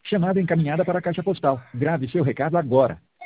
Chamada encaminhada para a caixa postal. Grave seu recado agora.